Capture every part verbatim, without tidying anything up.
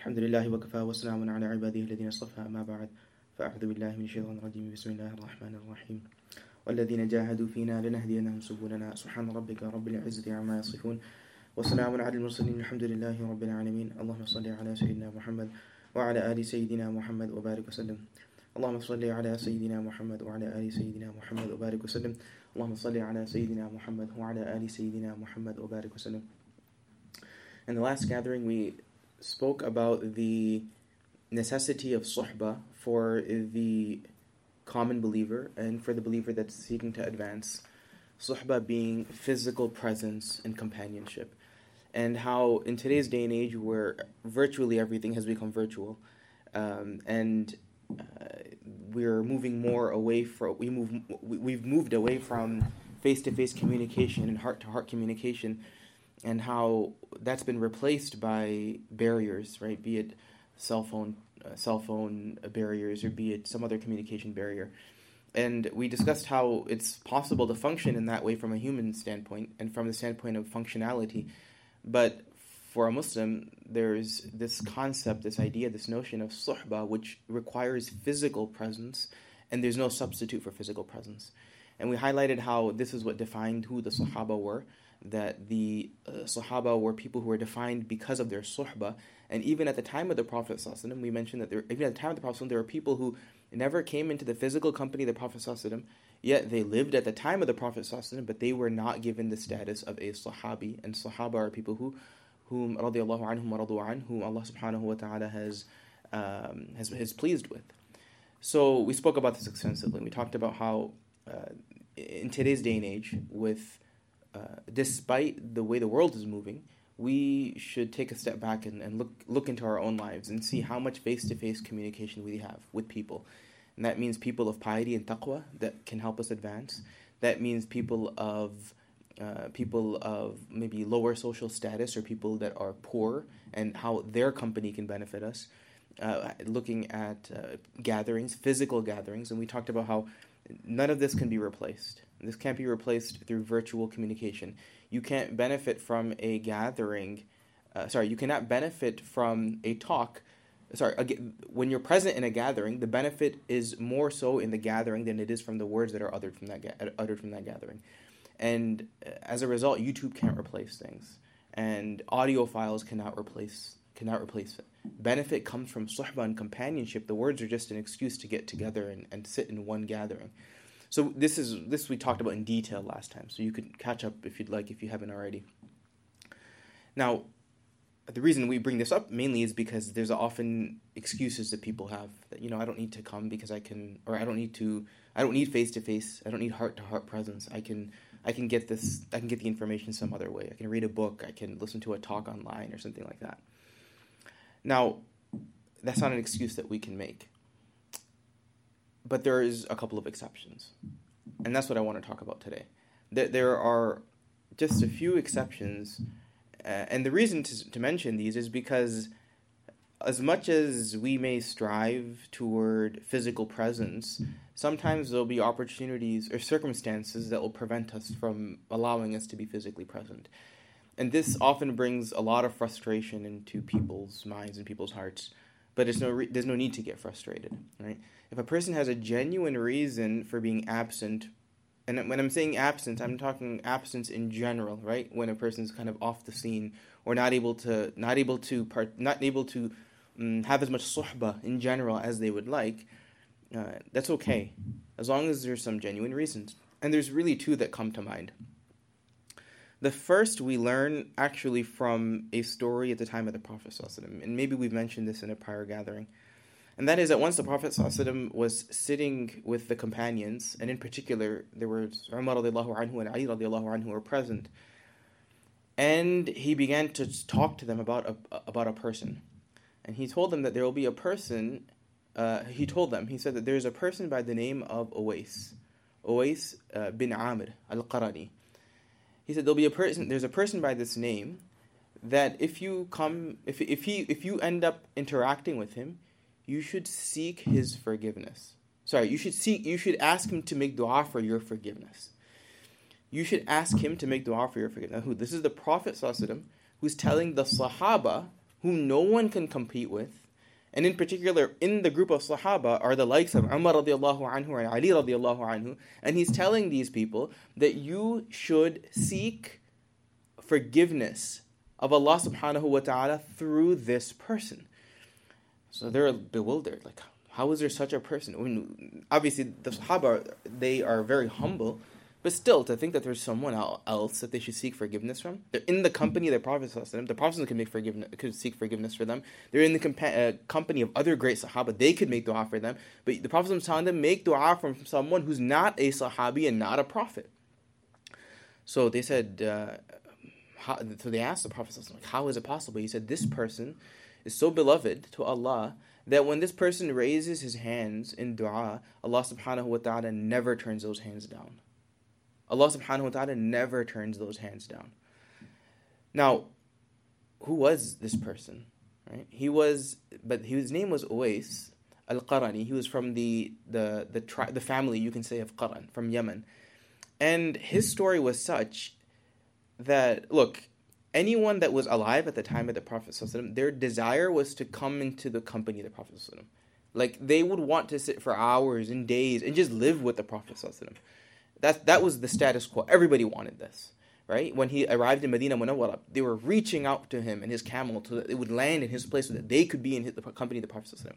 الحمد لله وكفى وسلام على عباده الذين اصطفى أما بعد فأعوذ بالله من الشيطان الرجيم بسم الله الرحمن الرحيم والذين جاهدوا فينا لنهدينهم سبلنا سبحان ربك رب العزة عما يصفون وسلام على المرسلين الحمد لله رب العالمين اللهم صل على سيدنا محمد وعلى آل سيدنا محمد وبارك وسلم اللهم صل على سيدنا محمد وعلى آل سيدنا محمد وبارك وسلم اللهم صل على سيدنا محمد وعلى آل سيدنا محمد وبارك وسلم. In the last gathering we spoke about the necessity of suhbah for the common believer and for the believer that's seeking to advance. Suhbah being physical presence and companionship. And how in today's day and age where virtually everything has become virtual, um, and uh, we're moving more away from, we move, we've moved away from face-to-face communication and heart-to-heart communication, and how that's been replaced by barriers, right? Be it cell phone, uh, cell phone barriers, or be it some other communication barrier. And we discussed how it's possible to function in that way from a human standpoint and from the standpoint of functionality. But for a Muslim, there's this concept, this idea, this notion of suhbah, which requires physical presence, and there's no substitute for physical presence. And we highlighted how this is what defined who the Sahaba were, that the uh, Sahaba were people who were defined because of their suhbah. And even at the time of the Prophet ﷺ, we mentioned that there, even at the time of the Prophet ﷺ, there were people who never came into the physical company of the Prophet ﷺ, yet they lived at the time of the Prophet ﷺ, but they were not given the status of a Sahabi. And Sahaba are people who, whom radiyallahu anhum wa radu an, whom Allah subhanahu wa ta'ala has, um, has, has pleased with. So we spoke about this extensively. We talked about how uh, in today's day and age, with uh, despite the way the world is moving, we should take a step back and, and look look into our own lives and see how much face-to-face communication we have with people. And that means people of piety and taqwa that can help us advance. That means people of uh, people of maybe lower social status or people that are poor and how their company can benefit us. Uh, looking at uh, gatherings, physical gatherings, and we talked about how none of this can be replaced. This can't be replaced through virtual communication. You can't benefit from a gathering. Uh, sorry, you cannot benefit from a talk. Sorry, again, when you're present in a gathering, the benefit is more so in the gathering than it is from the words that are uttered from that ga- uttered from that gathering. And as a result, YouTube can't replace things, and audio files cannot replace cannot replace it. Benefit comes from suhbah and companionship. The words are just an excuse to get together and, and sit in one gathering. So this is this we talked about in detail last time, so you could catch up if you'd like, if you haven't already. Now, the reason we bring this up mainly is because there's often excuses that people have that, you know, I don't need to come because I can, or I don't need to, I don't need face-to-face, I don't need heart-to-heart presence. I can I can get this, I can get the information some other way. I can read a book, I can listen to a talk online or something like that. Now, that's not an excuse that we can make. But there is a couple of exceptions. And that's what I want to talk about today. There, there are just a few exceptions. Uh, and the reason to, to mention these is because as much as we may strive toward physical presence, sometimes there'll be opportunities or circumstances that will prevent us from allowing us to be physically present. And this often brings a lot of frustration into people's minds and people's hearts. But there's no re- there's no need to get frustrated, right? If a person has a genuine reason for being absent, and when I'm saying absent, I'm talking absence in general, right? When a person's kind of off the scene or not able to not able to part, not able to um, have as much suhbah in general as they would like, uh, that's okay, as long as there's some genuine reasons. And there's really two that come to mind. The first we learn actually from a story at the time of the Prophet ﷺ, and maybe we've mentioned this in a prior gathering, and that is that once the Prophet ﷺ was sitting with the companions, and in particular there were Umar radiallahu anhu and Ali radiallahu anhu were present, and he began to talk to them about a, about a person, and he told them that there will be a person, uh, he told them, he said that there is a person by the name of Uwais, Uwais uh, bin Amir al-Qarani. He said there'll be a person. There's a person by this name that if you come, if if he if you end up interacting with him, you should seek his forgiveness. Sorry, you should seek. You should ask him to make du'a for your forgiveness. You should ask him to make du'a for your forgiveness. Now, who? This is the Prophet ﷺ who's telling the Sahaba who no one can compete with. And in particular, in the group of Sahaba are the likes of Umar radiallahu anhu and Ali radiallahu anhu. And he's telling these people that you should seek forgiveness of Allah subhanahu wa ta'ala through this person. So they're bewildered. Like, how is there such a person? I mean, obviously, the Sahaba, they are very humble. But still, to think that there's someone else that they should seek forgiveness from, they're in the company of the Prophet ﷺ. The Prophet can make forgiveness, could seek forgiveness for them. They're in the compa- uh, company of other great Sahaba. They could make dua for them. But the Prophet is telling them, make dua from someone who's not a Sahabi and not a Prophet. So they said, uh, how, so they asked the Prophet ﷺ, how is it possible? He said, this person is so beloved to Allah that when this person raises his hands in dua, Allah subhanahu wa ta'ala never turns those hands down. Allah subhanahu wa ta'ala never turns those hands down. Now, who was this person? Right? He was, but his name was Uwais al-Qarani. He was from the the the, tri- the family, you can say, of Qaran, from Yemen. And his story was such that, look, anyone that was alive at the time of the Prophet ﷺ, their desire was to come into the company of the Prophet ﷺ. Like, they would want to sit for hours and days and just live with the Prophet ﷺ. That, that was the status quo. Everybody wanted this, right? When he arrived in Medina Munawwara, they were reaching out to him and his camel so that it would land in his place so that they could be in his, the company of the Prophet ﷺ.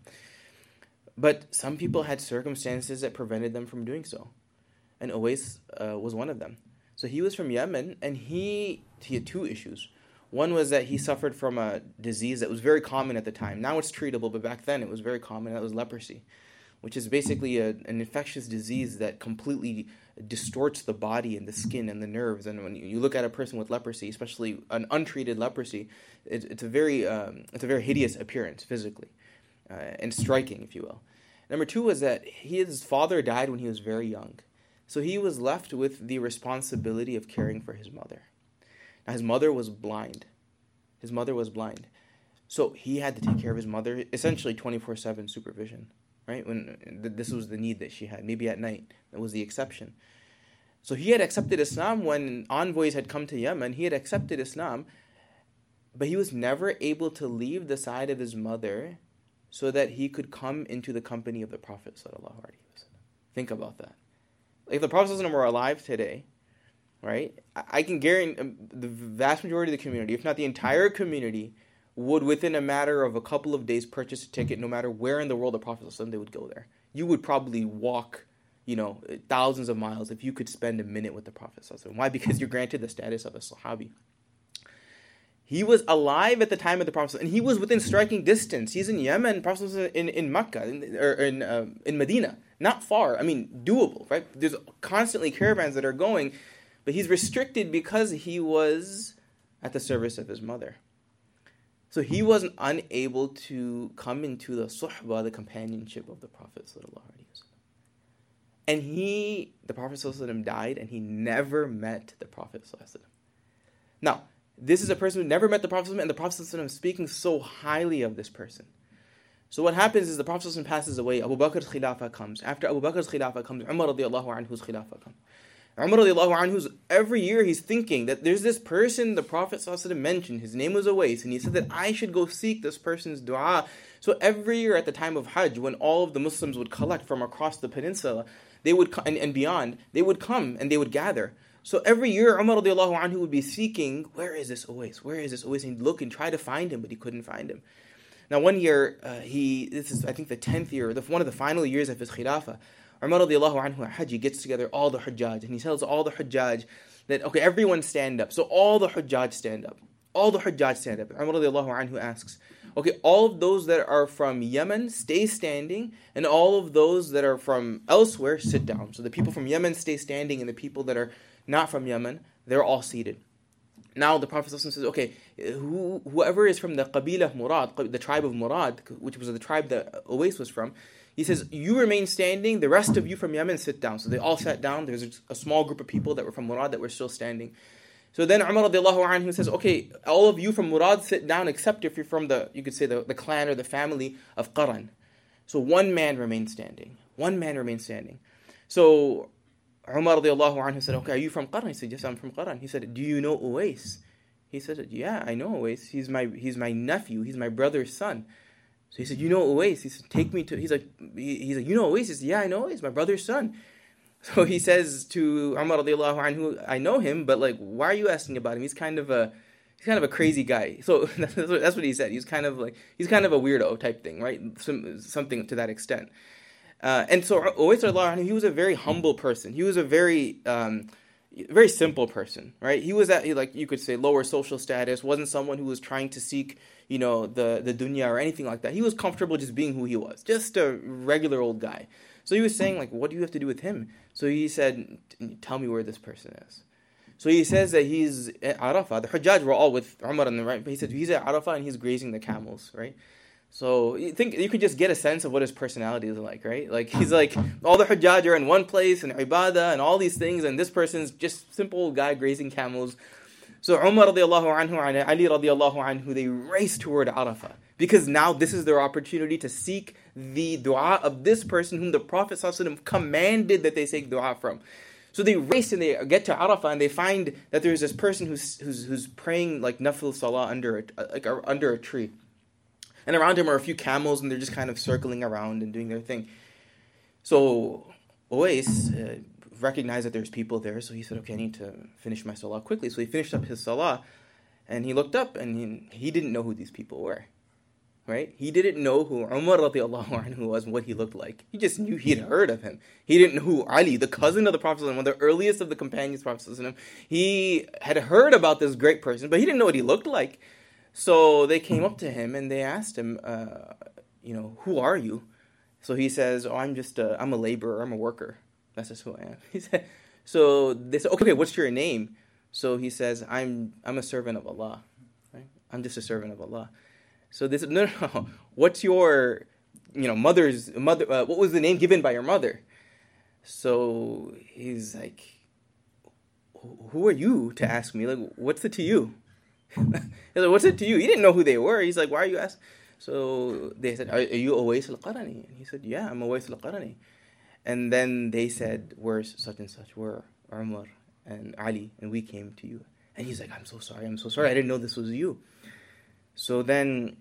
But some people had circumstances that prevented them from doing so. And Uwais uh, was one of them. So he was from Yemen, and he, he had two issues. One was that he suffered from a disease that was very common at the time. Now it's treatable, but back then it was very common. That was leprosy, which is basically a, an infectious disease that completely distorts the body and the skin and the nerves. And when you look at a person with leprosy, especially an untreated leprosy, it, it's a very um, it's a very hideous appearance physically, uh, and striking, if you will. Number two was that his father died when he was very young. So he was left with the responsibility of caring for his mother. Now his mother was blind. His mother was blind. So he had to take care of his mother, essentially twenty-four seven supervision, right? When this was the need that she had, maybe at night. That was the exception. So he had accepted Islam when envoys had come to Yemen. He had accepted Islam, but he was never able to leave the side of his mother so that he could come into the company of the Prophet sallallahu alaihi wasallam. Think about that. If the Prophet were alive today, right, I can guarantee the vast majority of the community, if not the entire community, would within a matter of a couple of days purchase a ticket no matter where in the world the Prophet was, they would go there. You would probably walk, you know, thousands of miles if you could spend a minute with the Prophet. Why? Because you're granted the status of a Sahabi. He was alive at the time of the Prophet, and he was within striking distance. He's in Yemen, Prophet was in, in Mecca, in, or in, uh, in Medina. Not far, I mean, doable, right? There's constantly caravans that are going, but he's restricted because he was at the service of his mother. So he wasn't unable to come into the suhbah, the companionship of the Prophet sallallahu alaihi wasallam. And he, the Prophet sallallahu alaihi wasallam died, and he never met the Prophet sallallahu alaihi wasallam. Now, this is a person who never met the Prophet sallallahu alaihi wasallam, and the Prophet sallallahu alaihi wasallam is speaking so highly of this person. So what happens is the Prophet sallallahu alaihi wasallam passes away, Abu Bakr's khilafah comes. After Abu Bakr's khilafah comes, Umar radiallahu anhu's khilafah comes. Umar radiallahu anhu's, every year he's thinking that there's this person the Prophet sallallahu alaihi wasallam mentioned, his name was Uwais, and he said that I should go seek this person's dua. So every year at the time of Hajj, when all of the Muslims would collect from across the peninsula, they would and, and beyond, they would come and they would gather. So every year Umar radiallahu anhu would be seeking, where is this Uwais? Where is this Uwais? And he'd look and try to find him, but he couldn't find him. Now one year, uh, he, this is I think the tenth year, the, one of the final years of his khilafah, Umar radiallahu anhu at Hajj, he gets together all the Hujjaj, and he tells all the Hujjaj that, okay, everyone stand up. So all the Hujjaj stand up. All the Hujjaj stand up. Umar radiallahu anhu asks, okay, all of those that are from Yemen, stay standing, and all of those that are from elsewhere, sit down. So the people from Yemen stay standing, and the people that are not from Yemen, they're all seated. Now the Prophet says, okay, who, whoever is from the Qabila Murad, the tribe of Murad, which was the tribe that Uwais was from, he says, you remain standing, the rest of you from Yemen sit down. So they all sat down. There's a small group of people that were from Murad that were still standing. So then Umar radiallahu anhu says, okay, all of you from Murad sit down except if you're from the, you could say the, the clan or the family of Qaran. So one man remained standing. One man remained standing. So Umar radiallahu anhu said, okay, are you from Qaran? He said, yes, I'm from Qaran. He said, do you know Uwais? He said, yeah, I know Uwais. He's my he's my nephew. He's my brother's son. So he said, you know Uwais? He said, take me to, he's like, he, he's like, you know Uwais? He says, yeah, I know Uwais, my brother's son. So he says to Umar radiallahu anhu, I know him, but like, why are you asking about him? He's kind of a, he's kind of a crazy guy. So that's what, that's what he said. He's kind of like, he's kind of a weirdo type thing, right? Some, something to that extent. Uh, and so Uwais radiallahu anhu, he was a very humble person. He was a very, um, very simple person, right? He was at, like you could say, lower social status, wasn't someone who was trying to seek, you know, the, the dunya or anything like that. He was comfortable just being who he was, just a regular old guy. So he was saying, like, what do you have to do with him? So he said, tell me where this person is. So he says that he's at Arafah. The Hujjaj were all with Umar on the right, but he said he's at Arafah and he's grazing the camels, right? So you think you could just get a sense of what his personality is like, right? Like he's like, all the Hujjaj are in one place and ibadah and all these things, and this person's just simple guy grazing camels. So Umar radiallahu anhu and Ali radiallahu anhu, they race toward Arafah because now this is their opportunity to seek the dua of this person whom the Prophet ﷺ commanded that they seek dua from. So they race and they get to Arafah and they find that there's this person who's who's, who's praying like nafil salah under a, like a, under a tree. And around him are a few camels, and they're just kind of circling around and doing their thing. So Uwais uh, recognized that there's people there, so he said, okay, I need to finish my salah quickly. So he finished up his salah, and he looked up, and he, he didn't know who these people were. Right? He didn't know who Umar radiallahu anhu was and what he looked like. He just knew he'd heard of him. He didn't know who Ali, the cousin of the Prophet, one of the earliest of the companions of the Prophet, he had heard about this great person, but he didn't know what he looked like. So they came up to him and they asked him, uh, you know, who are you? So he says, oh, I'm just a, I'm a laborer, I'm a worker. That's just who I am. He said, so they said, okay, what's your name? So he says, I'm I'm a servant of Allah. Right? I'm just a servant of Allah. So they said, no, no, no. What's your, you know, mother's mother? Uh, what was the name given by your mother? So he's like, who are you to ask me? Like, what's it to you? He's like, what's it to you? He didn't know who they were. He's like, why are you asking? So they said, are, are you Uwais al-Qarani? And he said, yeah, I'm Uwais al-Qarani. And then they said, where's such and such? We're Umar and Ali, and we came to you. And he's like, I'm so sorry, I'm so sorry. I didn't know this was you. So then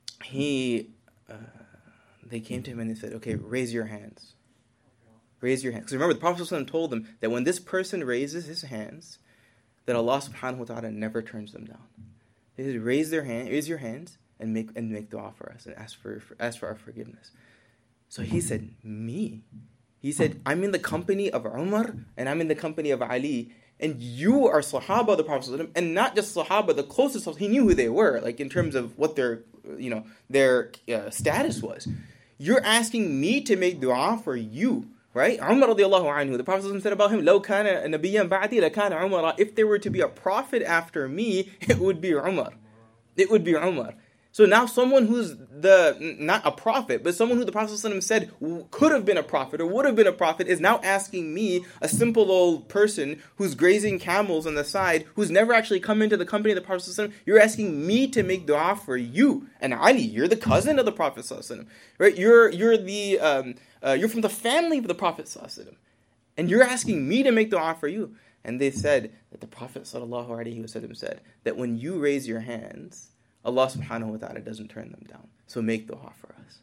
he, uh, they came to him and they said, okay, raise your hands. Raise your hands. Because remember, the Prophet ﷺ told them that when this person raises his hands, that Allah subhanahu wa ta'ala never turns them down. He said, raise their hand, raise your hands and make and make dua for us and ask for, for ask for our forgiveness. So he said, me? He said, I'm in the company of Umar and I'm in the company of Ali, and you are Sahaba of the Prophet ﷺ, and not just Sahaba, the closest. He knew who they were, like in terms of what their, you know, their uh, status was. You're asking me to make dua for you. Right? Umar radiallahu anhu, the Prophet said about him, لَوْ كَانَ نَبِيًّا بَعْدِي لَكَانَ عُمَرَ. If there were to be a prophet after me, it would be Umar. It would be Umar. So now someone who's the not a prophet, but someone who the Prophet said could have been a prophet or would have been a prophet is now asking me, a simple old person who's grazing camels on the side, who's never actually come into the company of the Prophet, you're asking me to make dua for you. And Ali, you're the cousin of the Prophet, right? You're you're the um, uh, you're from the family of the Prophet, and you're asking me to make dua for you. And they said that the Prophet sallallahu alaihi wasallam said that when you raise your hands, Allah subhanahu wa ta'ala doesn't turn them down. So make dua for us.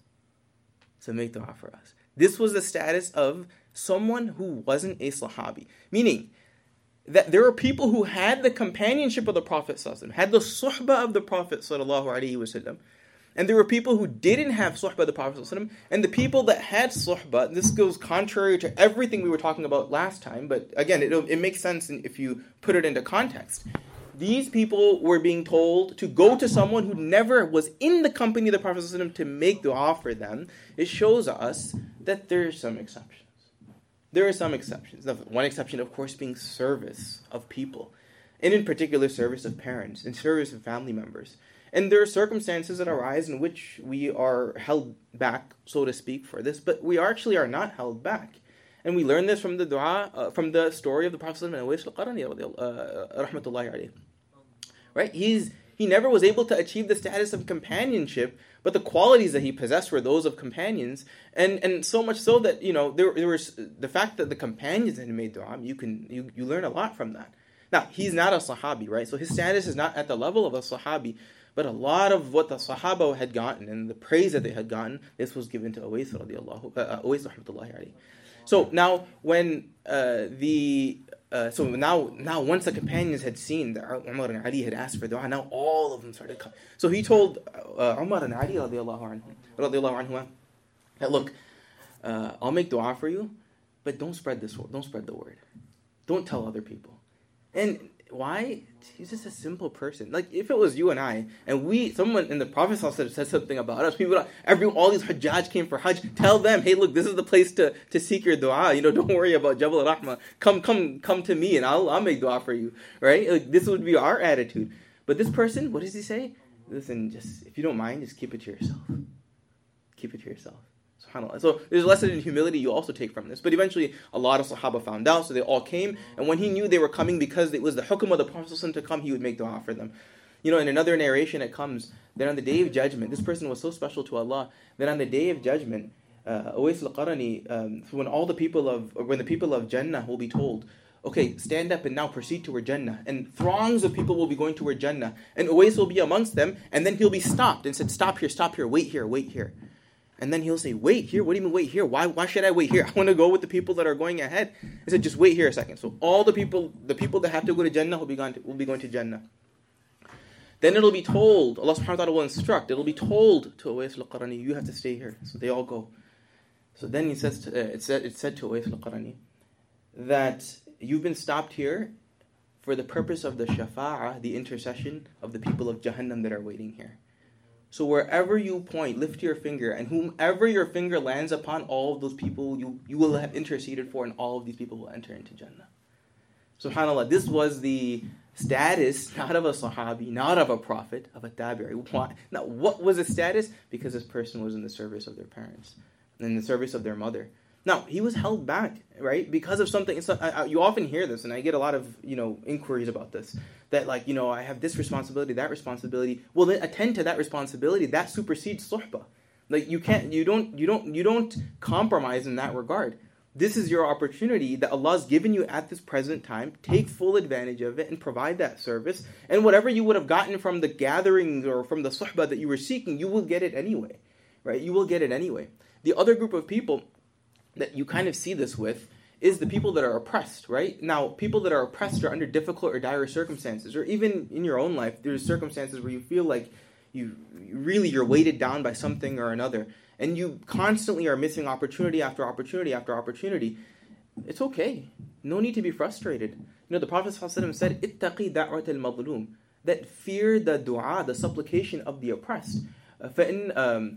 So make dua for us. This was the status of someone who wasn't a Sahabi. Meaning that there were people who had the companionship of the Prophet sallallahu alaihi wasallam, had the suhbah of the Prophet sallallahu alaihi wasallam, and there were people who didn't have suhbah of the Prophet sallallahu alaihi wasallam, and the people that had suhbah, this goes contrary to everything we were talking about last time, but again, it, it makes sense if you put it into context. These people were being told to go to someone who never was in the company of the Prophet ﷺ to make dua for them. It shows us that there are some exceptions. There are some exceptions. One exception, of course, being service of people. And in particular, service of parents and service of family members. And there are circumstances that arise in which we are held back, so to speak, for this. But we actually are not held back. And we learn this from the dua, uh, from the story of the Prophet and Uwais al-Qarani, uh, rahmatullahi alayhi. Right? He's he never was able to achieve the status of companionship, but the qualities that he possessed were those of companions, and and so much so that you know there there was the fact that the companions had made dua. You can you, you learn a lot from that. Now, he's not a Sahabi, right? So his status is not at the level of a Sahabi. But a lot of what the Sahaba had gotten and the praise that they had gotten, this was given to Uwais radiallahu, uh, Uwais rahmatullahi alayhi. So now when uh, the uh, so now now once the companions had seen that Umar and Ali had asked for dua, now all of them started coming. So he told uh, Umar and Ali radiallahu anhu, radiallahu anhu that look, uh, I'll make dua for you, but don't spread this word, don't spread the word, don't tell other people. And why? He's just a simple person. Like if it was you and I, and we, someone in the Prophet said something about us, people, every all these Hajjaj came for Hajj. Tell them, hey, look, this is the place to, to seek your dua. You know, don't worry about Jabal Rahma. Come, come, come to me, and I'll I'll make dua for you. Right? Like, this would be our attitude. But this person, what does he say? Listen, just if you don't mind, just keep it to yourself. Keep it to yourself. SubhanAllah. So there's a lesson in humility you also take from this. But eventually a lot of Sahaba found out, so they all came. And when he knew they were coming because it was the hukm of the Prophet to come, he would make dua for them. You know, in another narration it comes that on the day of judgment, this person was so special to Allah, that on the day of judgment, uh, Uwais al-Qarani, um, when all the people of, when the people of Jannah will be told, okay, stand up and now proceed toward Jannah. And throngs of people will be going toward Jannah. And Uwais will be amongst them, and then he'll be stopped and said, stop here, stop here, wait here, wait here. And then he'll say, wait here? What do you mean wait here? Why why should I wait here? I want to go with the people that are going ahead. He said, just wait here a second. So all the people, the people that have to go to Jannah will be going to, will be going to Jannah. Then it'll be told, Allah subhanahu wa ta'ala will instruct, it'll be told to Uwais al-Qarani, you have to stay here. So they all go. So then he says, to, uh, it said it said to Uwais al-Qarani that you've been stopped here for the purpose of the shafa'ah, the intercession of the people of Jahannam that are waiting here. So wherever you point, lift your finger, and whomever your finger lands upon, all of those people you, you will have interceded for, and all of these people will enter into Jannah. SubhanAllah, this was the status, not of a Sahabi, not of a Prophet, of a Tabi'i. Why? Now, what was the status? Because this person was in the service of their parents, in the service of their mother. Now, he was held back, right? Because of something. It's, I, I, you often hear this, and I get a lot of, you know, inquiries about this. That, like, you know, I have this responsibility, that responsibility. Well, then attend to that responsibility. That supersedes suhbah. Like, you can't, you don't, you don't, you don't compromise in that regard. This is your opportunity that Allah's given you at this present time. Take full advantage of it and provide that service. And whatever you would have gotten from the gatherings or from the suhbah that you were seeking, you will get it anyway, right? You will get it anyway. The other group of people that you kind of see this with is the people that are oppressed, right? Now, people that are oppressed are under difficult or dire circumstances, or even in your own life, there's circumstances where you feel like you really you're weighted down by something or another, and you constantly are missing opportunity after opportunity after opportunity. It's okay. No need to be frustrated. You know, the Prophet ﷺ said, "Ittaqi da'wat al-madlum," that fear the dua, the supplication of the oppressed. Uh, فإن, um,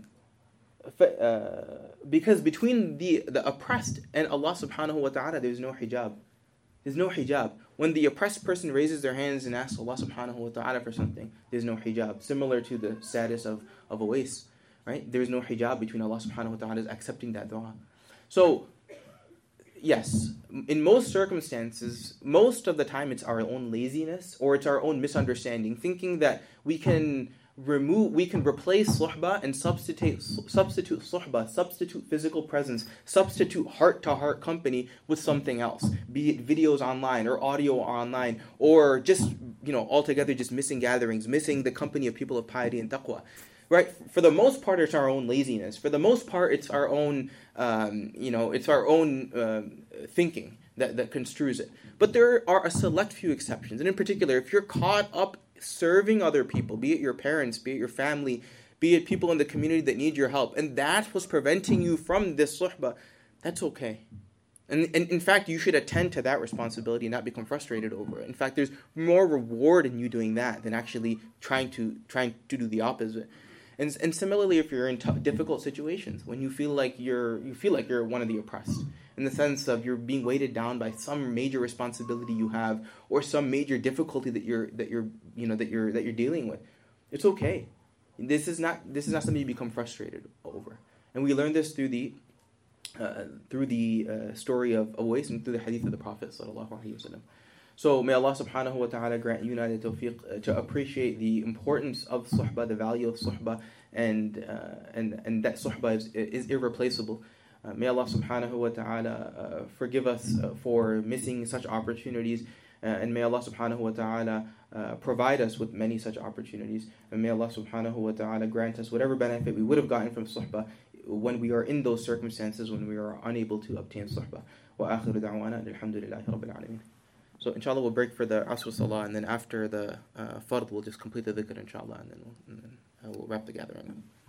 Uh, because between the, the oppressed and Allah subhanahu wa ta'ala, there's no hijab. There's no hijab. When the oppressed person raises their hands and asks Allah subhanahu wa ta'ala for something, there's no hijab. Similar to the status of, of Uwais, right? There's no hijab between Allah subhanahu wa ta'ala accepting that dua. So, yes, in most circumstances, most of the time it's our own laziness or it's our own misunderstanding, thinking that we can remove, we can replace suhbah and substitute substitute suhbah, substitute physical presence, substitute heart-to-heart company with something else, be it videos online or audio online, or just, you know, altogether just missing gatherings, missing the company of people of piety and taqwa. Right? For the most part, it's our own laziness. For the most part, it's our own, um, you know, it's our own um, thinking that, that construes it. But there are a select few exceptions. And in particular, if you're caught up serving other people, be it your parents, be it your family, be it people in the community that need your help, and that was preventing you from this suhbah, that's okay. And, and in fact, you should attend to that responsibility and not become frustrated over it. In fact, there's more reward in you doing that than actually trying to trying to do the opposite. And and similarly, if you're in tough, difficult situations, when you feel like you're you feel like you're one of the oppressed, in the sense of you're being weighted down by some major responsibility you have, or some major difficulty that you're that you're you know that you're that you're dealing with, it's okay. This is not this is not something you become frustrated over. And we learn this through the uh, through the uh, story of Uwais and through the hadith of the Prophet sallallahu alaihi wasallam. So may Allah subhanahu wa ta'ala grant you and I the tawfiq to appreciate the importance of suhbah, the value of suhbah, and uh, and and that suhbah is, is irreplaceable. Uh, may Allah subhanahu wa ta'ala uh, forgive us uh, for missing such opportunities. Uh, and may Allah subhanahu wa ta'ala uh, provide us with many such opportunities. And may Allah subhanahu wa ta'ala grant us whatever benefit we would have gotten from suhbah when we are in those circumstances, when we are unable to obtain suhbah. Wa akhiru da'wana alhamdulillahi rabbil alameen. So inshallah we'll break for the Asr Salah, and then after the uh, Fard we'll just complete the dhikr inshallah, and then we'll, and then, uh, we'll wrap the gathering up.